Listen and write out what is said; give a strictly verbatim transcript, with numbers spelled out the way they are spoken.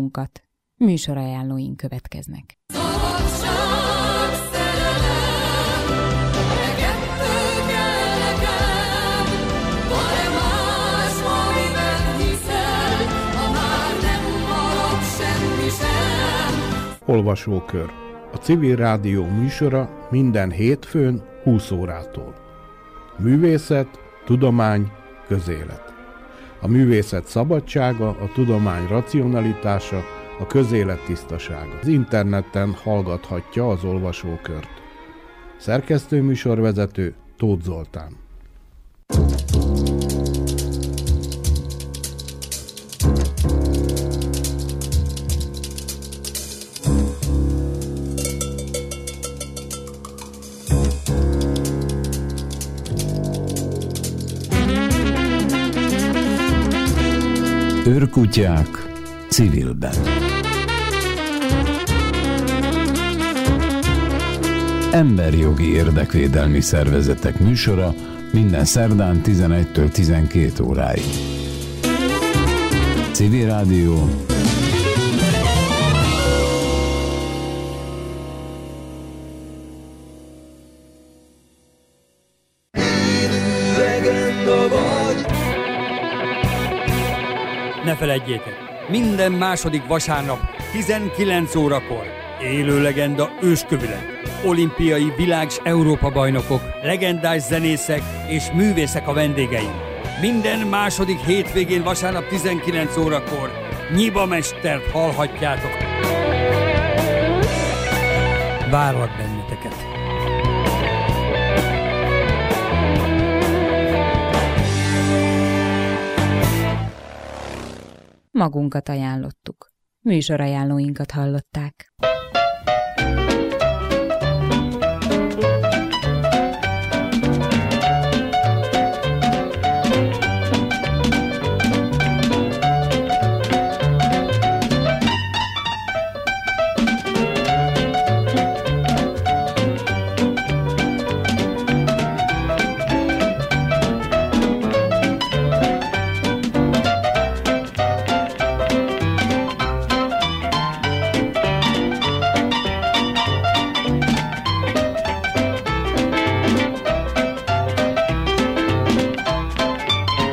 magunkat. Műsorajánlóink következnek. Olvasókör. A Civil Rádió műsora minden hétfőn húsz órától. Művészet, tudomány, közélet. A művészet szabadsága, a tudomány racionalitása, a közélet tisztasága. Az interneten hallgathatja az olvasókört. Szerkesztő műsorvezető Tóth Zoltán. Őrkutyák civilben. Emberjogi érdekvédelmi szervezetek műsora minden szerdán tizenegytől tizenkét óráig. Civil Rádió. Ne feledjétek, minden második vasárnap tizenkilenc órakor élő legenda őskövület, olimpiai világ- s Európa-bajnokok, legendás zenészek és művészek a vendégeink. Minden második hétvégén vasárnap tizenkilenc órakor Nyiba mestert hallhatjátok. Várlak benneteket! Magunkat ajánlottuk. Műsorajánlóinkat hallották.